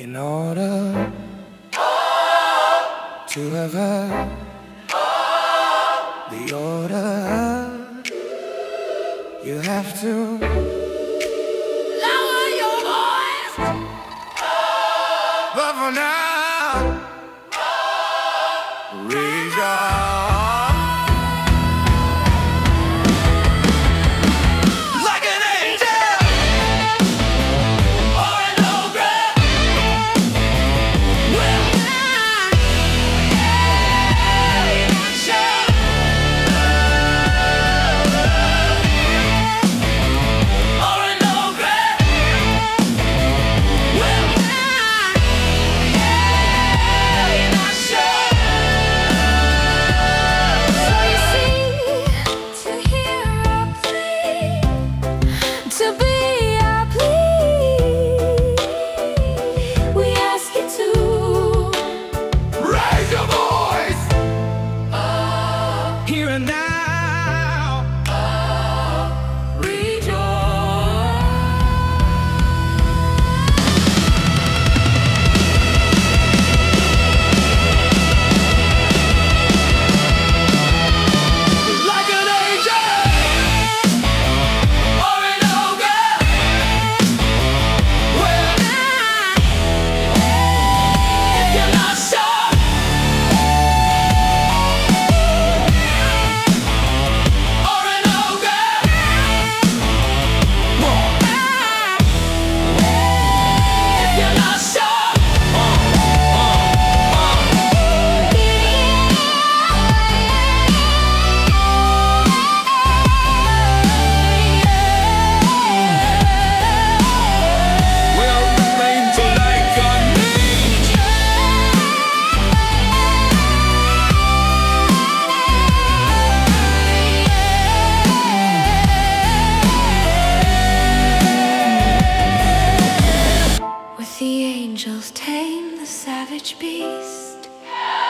In order to have heard the order, you have to lower your voice. But for now, raise your here and now, rejoice. Like an angel or an ogre. Well, if you're not sure, the angels tame the savage beast.